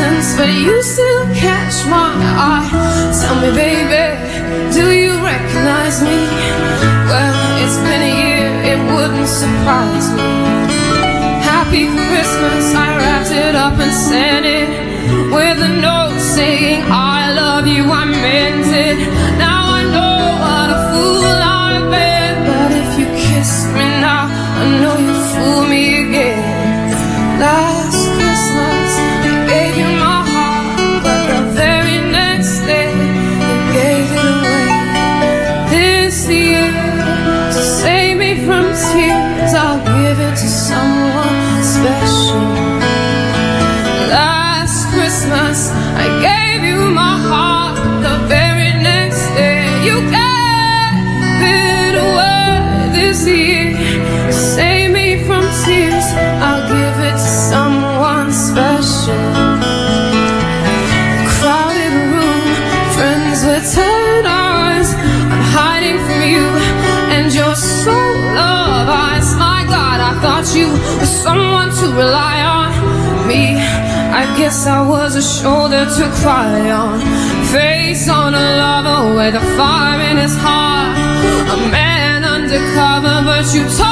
distance, but you still catch my eye. Tell me, baby, do you recognize me? Well, it's been a year, it wouldn't surprise me. Happy Christmas, I wrapped it up and sent it with a note saying I love you, I meant it. Now I know what a fool I've been, but if you kiss me now, I know you'll fool me again. Last Christmas, I gave you my heart, but the very next day, you gave it away. This year, to save me from tears, I'll give it to someone special. Last Christmas, I gave you my heart, the very next day, you gave it away. This year, to save me from tears, I'll give it to someone special. Crowded room, friends with tired eyes, I'm hiding from you and your soul of ice. My God, I thought you were someone to rely on. Me, I guess I was a shoulder to cry on. Face on a lover with a fire in his heart. A man undercover, but you told